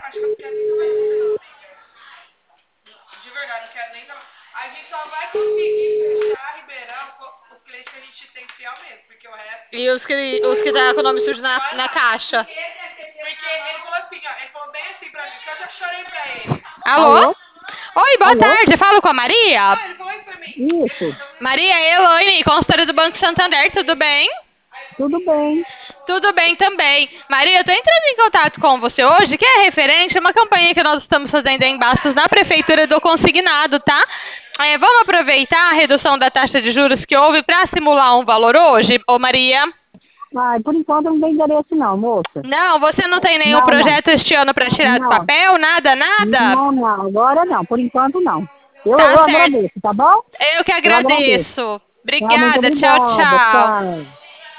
acho que eu não quero nem trabalhar com você, não, amiga. De verdade, não quero nem trabalhar. A gente só vai conseguir fechar Ribeirão com os clientes que a gente tem fiel mesmo, porque o resto. E os que tá com o nome sujo na caixa. Porque ele falou assim, ó, ele falou bem assim pra mim, que eu já chorei pra ele. Alô? Alô? Oi, boa Alô? tarde. Falo com a Maria? Ah, ele falou isso pra mim. Isso, Maria Elaine, consultora do Banco Santander, tudo bem? tudo bem. Tudo bem também. Maria, eu tô entrando em contato com você hoje, que é referente a uma campanha que nós estamos fazendo em Bastos na Prefeitura do Consignado, tá? Vamos aproveitar a redução da taxa de juros que houve para simular um valor hoje, ô Maria? Ai, por enquanto não tem endereço não, moça. Não, você não tem nenhum Não, não. projeto este ano para tirar do Não, papel? Nada, nada? não, não. Agora não, por enquanto não. Tá Eu certo. agradeço, tá bom? Eu que Eu agradeço. agradeço. Tá, muito Obrigada. Tchau, obrigada. tchau. Tchau.